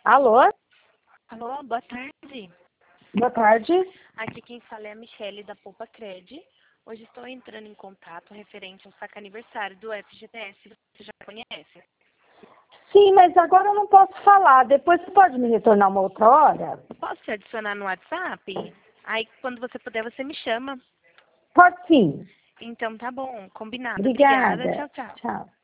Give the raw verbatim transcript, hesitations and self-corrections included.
Alô? Alô, boa tarde. Boa tarde. Aqui quem fala é a Michele da Poupa Cred. Hoje estou entrando em contato referente ao saque aniversário do F G T S. Você já conhece? Sim, mas agora eu não posso falar. Depois você pode me retornar uma outra hora? Posso te adicionar no WhatsApp? Aí quando você puder você me chama. Pode sim. Então tá bom, combinado. Obrigada. Obrigada, tchau, tchau. Tchau.